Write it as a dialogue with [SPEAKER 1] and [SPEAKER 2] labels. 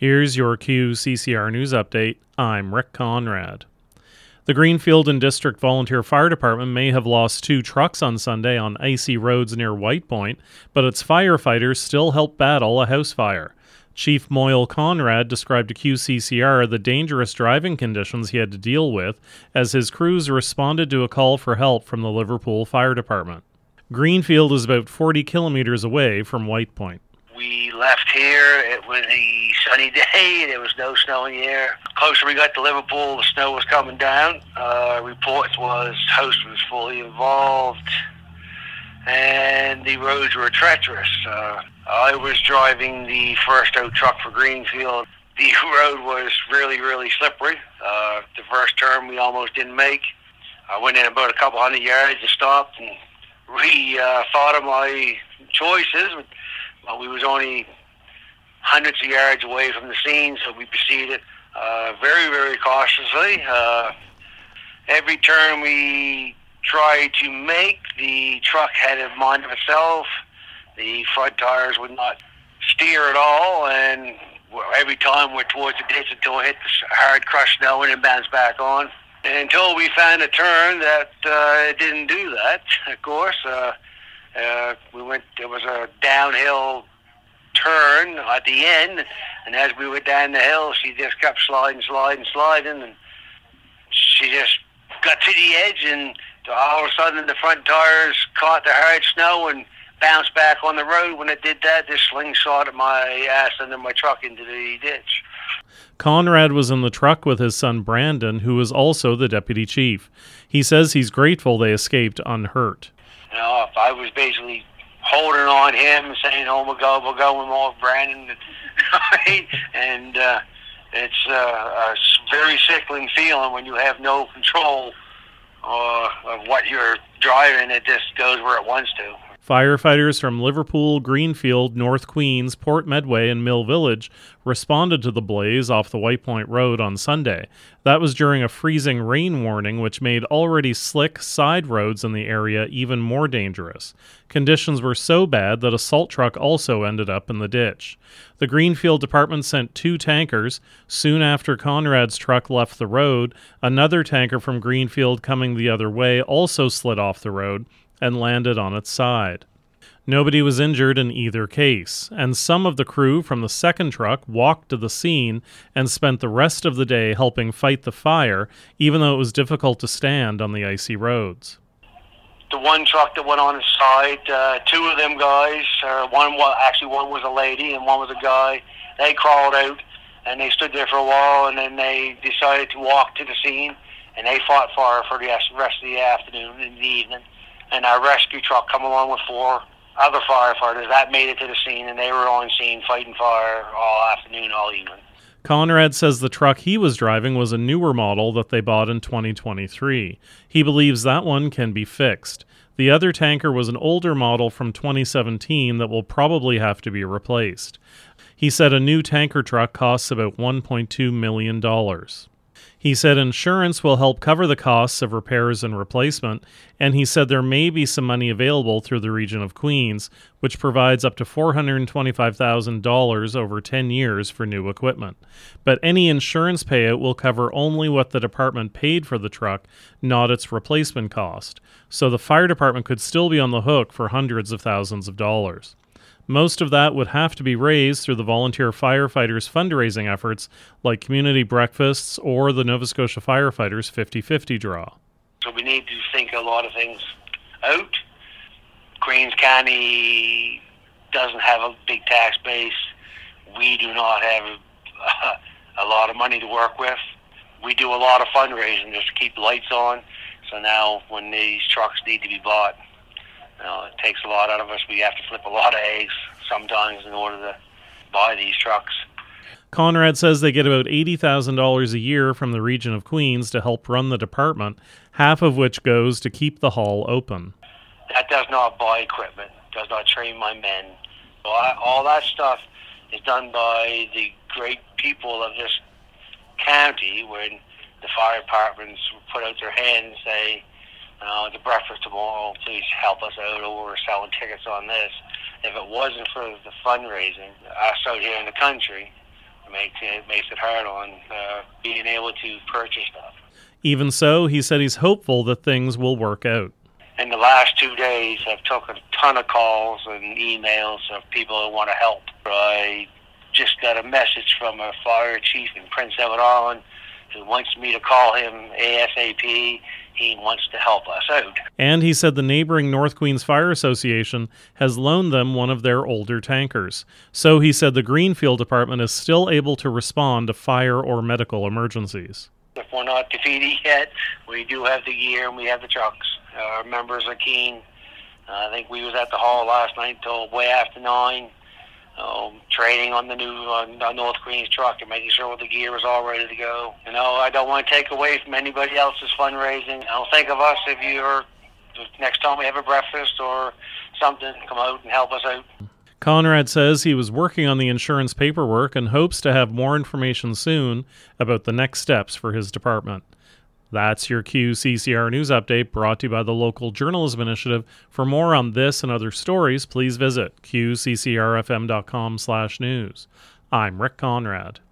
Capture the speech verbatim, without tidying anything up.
[SPEAKER 1] Here's your Q C C R News Update. I'm Rick Conrad. The Greenfield and District Volunteer Fire Department may have lost two trucks on Sunday on icy roads near White Point, but its firefighters still helped battle a house fire. Chief Moyle Conrad described to Q C C R the dangerous driving conditions he had to deal with as his crews responded to a call for help from the Liverpool Fire Department. Greenfield is about forty kilometres away from White Point.
[SPEAKER 2] We left here, it was a sunny day, there was no snow in the air. Closer we got to Liverpool, the snow was coming down. Uh, reports was house was fully involved and the roads were treacherous. Uh, I was driving the first out truck for Greenfield. The road was really, really slippery. Uh, the first turn we almost didn't make. I went in about a couple hundred yards and stopped and re-thought uh, of my choices. Well, we was only hundreds of yards away from the scene, so we proceeded uh, very, very cautiously. Uh, every turn we tried to make, the truck had a mind of itself. The front tires would not steer at all, and every time we're towards the ditch until it hit the hard crushed snow and then bounced back on. And until we found a turn that uh, it didn't do that, of course. Uh, Uh, we went, there was a downhill turn at the end, and as we went down the hill, she just kept sliding, sliding, sliding, and she just got to the edge, and all of a sudden the front tires caught the hard snow and bounced back on the road. When it did that, this slingshot at my ass under my truck into the ditch.
[SPEAKER 1] Conrad was in the truck with his son Brandon, who was also the deputy chief. He says he's grateful they escaped unhurt.
[SPEAKER 2] You know, if I was basically holding on him and saying, oh my God, we'll go with more Brandon, right? And uh, it's uh, a very sickling feeling when you have no control uh, of what you're driving. It just goes where it wants to.
[SPEAKER 1] Firefighters from Liverpool, Greenfield, North Queens, Port Medway, and Mill Village responded to the blaze off the White Point Road on Sunday. That was during a freezing rain warning, which made already slick side roads in the area even more dangerous. Conditions were so bad that a salt truck also ended up in the ditch. The Greenfield department sent two tankers. Soon after Conrad's truck left the road, another tanker from Greenfield coming the other way also slid off the road and landed on its side. Nobody was injured in either case, and some of the crew from the second truck walked to the scene and spent the rest of the day helping fight the fire, even though it was difficult to stand on the icy roads.
[SPEAKER 2] The one truck that went on its side, uh, two of them guys, uh, one was, actually one was a lady and one was a guy, they crawled out and they stood there for a while, and then they decided to walk to the scene, and they fought fire for the rest of the afternoon and the evening. And our rescue truck come along with four other firefighters that made it to the scene, and they were on scene fighting fire all afternoon, all evening.
[SPEAKER 1] Conrad says the truck he was driving was a newer model that they bought in twenty twenty-three. He believes that one can be fixed. The other tanker was an older model from twenty seventeen that will probably have to be replaced. He said a new tanker truck costs about one point two million dollars. He said insurance will help cover the costs of repairs and replacement, and he said there may be some money available through the region of Queens, which provides up to four hundred twenty-five thousand dollars over ten years for new equipment. But any insurance payout will cover only what the department paid for the truck, not its replacement cost. So the fire department could still be on the hook for hundreds of thousands of dollars. Most of that would have to be raised through the volunteer firefighters' fundraising efforts like community breakfasts or the Nova Scotia Firefighters fifty-fifty draw.
[SPEAKER 2] So we need to think a lot of things out. Queens County doesn't have a big tax base. We do not have a, a lot of money to work with. We do a lot of fundraising just to keep the lights on. So now when these trucks need to be bought, you know, it takes a lot out of us. We have to flip a lot of eggs sometimes in order to buy these trucks.
[SPEAKER 1] Conrad says they get about eighty thousand dollars a year from the region of Queens to help run the department, half of which goes to keep the hall open.
[SPEAKER 2] That does not buy equipment, does not train my men. So I, all that stuff is done by the great people of this county when the fire departments put out their hand and say, Uh, the breakfast tomorrow, please help us out, or we're selling tickets on this. If it wasn't for the fundraising, us out here in the country, I makes it makes it hard on uh, being able to purchase stuff.
[SPEAKER 1] Even so, he said he's hopeful that things will work out.
[SPEAKER 2] In the last two days, I've taken a ton of calls and emails of people who want to help. I just got a message from a fire chief in Prince Edward Island who wants me to call him ASAP. He wants to help us out.
[SPEAKER 1] And he said the neighboring North Queens Fire Association has loaned them one of their older tankers. So he said the Greenfield Department is still able to respond to fire or medical emergencies.
[SPEAKER 2] If we're not defeated yet, we do have the gear and we have the trucks. Our members are keen. Uh, I think we was at the hall last night till way after nine, um, training on the new on, on North Queens truck and making sure the gear is all ready to go. You know, I don't want to take away from anybody else's fundraising. I'll think of us if you're next time we have a breakfast or something, come out and help us out.
[SPEAKER 1] Conrad says he was working on the insurance paperwork and hopes to have more information soon about the next steps for his department. That's your Q C C R News Update, brought to you by the Local Journalism Initiative. For more on this and other stories, please visit Q C C R F M dot com slash news. I'm Rick Conrad.